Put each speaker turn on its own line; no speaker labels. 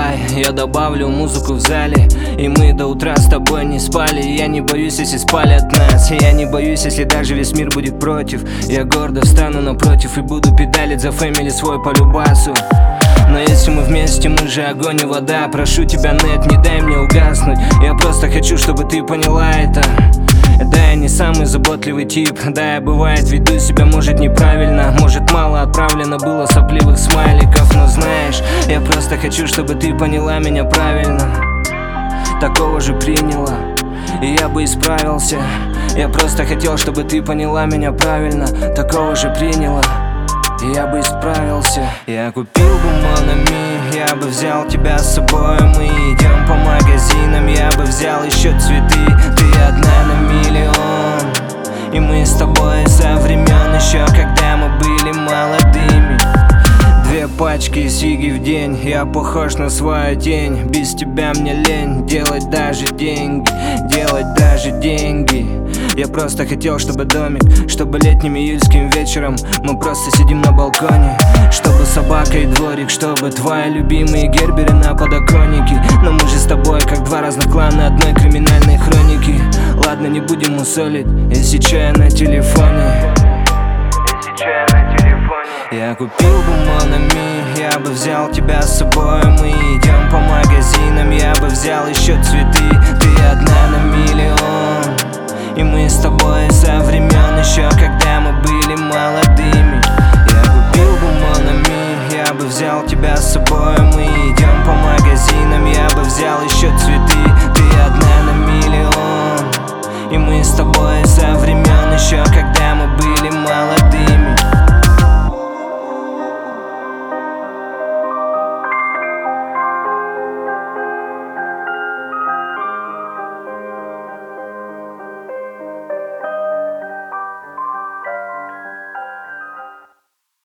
Давай, я добавлю музыку в зале, и мы до утра с тобой не спали. Я не боюсь, если спалят нас. Я не боюсь, если даже весь мир будет против. Я гордо встану напротив и буду педалить за фэмили свой по любасу. Но если мы вместе, мы же огонь и вода. Прошу тебя, нет, не дай мне угаснуть. Я просто хочу, чтобы ты поняла это. Да, я не самый заботливый тип. Да, я бывает веду себя, может, неправильно. Может, мало отправлено было сопливых смайликов. Но знаешь, я просто хочу, чтобы ты поняла меня правильно. Такого же приняла, и я бы исправился. Я просто хотел, чтобы ты поняла меня правильно. Такого же приняла, и я бы исправился. Я купил бы Монами, я бы взял тебя с собой. Мы идем по магазинам, я бы взял еще цветы. Ты одна на миллион, и мы с тобой со времен еще, когда мы были молодыми. 2 пачки сиги в день, я похож на свою тень. Без тебя мне лень делать даже деньги, делать даже деньги. Я просто хотел, чтобы домик, чтобы летним июльским вечером мы просто сидим на балконе. Чтобы собака и дворик, чтобы твои любимые герберы на подоконнике. Но мы же с тобой как 2 разных клана одной криминальной хроники. Ладно, не будем мусолить, если чё, я на телефоне. Я купил бы Монами, я бы взял тебя с собой. Мы идем по магазинам, я бы взял еще цветы. Ты одна на миллион, и мы с тобой со времен еще, когда мы были молодыми. Я купил бы Монами, я бы взял тебя с собой. Мы идем по магазинам, я бы взял еще цветы. Ты одна на миллион, и мы с тобой со времен еще, когда